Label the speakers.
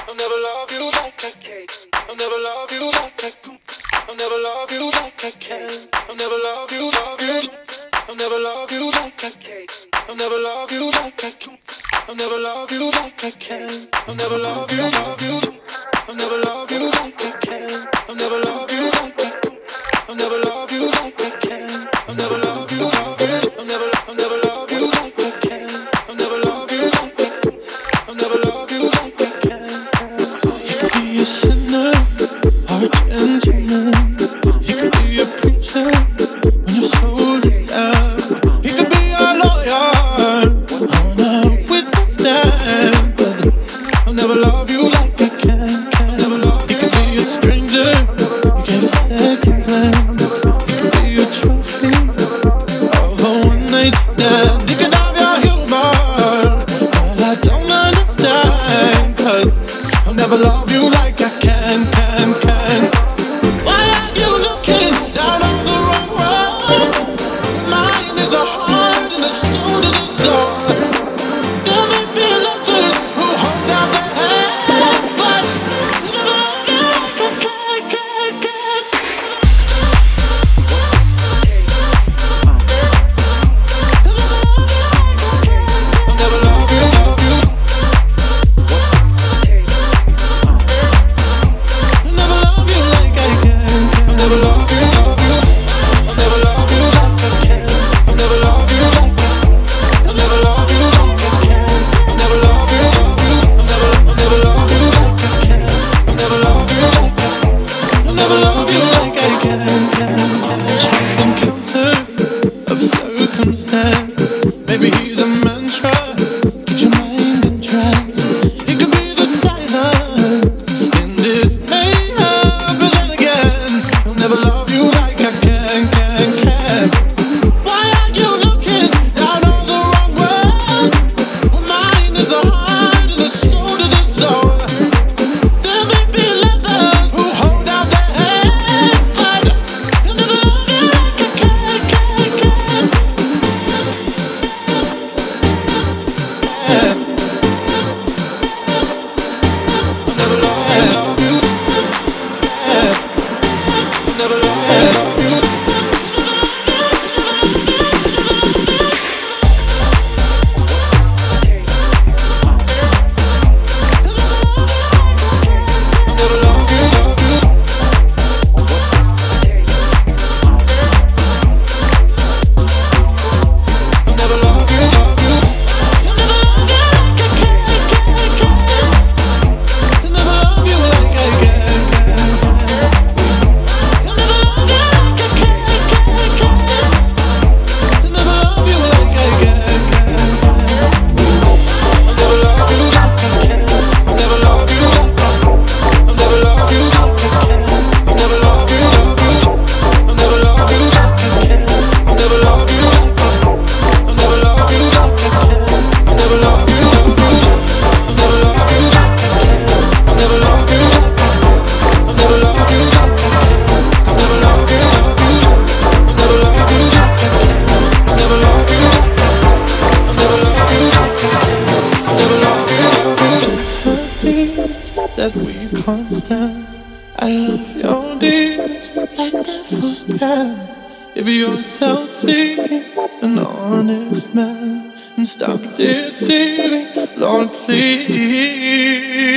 Speaker 1: I'll never love you like I can. I'll never love you like I can. I'll never love you like I can. I'll never love you, love you. I'll never love you like I can. I'll never love you like I can. I'll never love you like I can. I'll never love you, love you. I'll never love you like I can. I'll never love you like I can. I'll never love you like I can. I'll never love you, love you. I'll never love you like I can. I'll never love you like I can. I'll never love you like I can. You could be a sinner or a gentleman. You could be a preacher when your soul is down. You could be a lawyer on a witness stand, but I'll never love you like I can. I'll never love you. You could be a stranger. You get a second glance. You could be a trophy of a one-night stand. You could have your humor, but I don't understand, 'cause I'll never love you like I can. Why are you looking down on the wrong road? Mine is the heart and the soul to the soul. There may be lovers who hold out their hands, but I'll never love you like I can. I'll never love you, love you. I'll never love you like I can. I'll never love you, love you. I'll never love you like I can. I'll never love you like I can. I'll never love you like I can. I'll never love you, love you. I'll never love you like I can. I'll never love you like I can. I'll never love you like I can. Chance encounter of circumstance. Maybe he's a mantra. Keep your mind entranced. It could be the silence in this mayhem, but then again, I'll never love you like I can. Why are you looking down on the wrong road? Well, mine is the heart and the soul to the soul. There may be lovers who hold out their hands, but I'll never love you like I can. I'll never love you. I'll never love you. I'll never love you, love you. I'll never love you, love you. I'll never love you like I can. I'll never love you like I can. I'll never love you like I can. I'll never love you like I can. I'll never love you like I can. I'll never love you like I can. I'll never love you, love you. I'll never love you like I can. I'll never love you like I can. I'll never love you like I can. I'll never love you, love you. I'll never love you like I can. I'll never love you like I can. I'll never love you like I can. I'll never love you, love you. I'll never love you like I can. I'll never love you like I can. I'll never love you like I can. I'll never love you, love you. Things that we can't stand. I love your deeds like the first man. If you're self-seeking, an honest man, and stop deceiving, Lord, please.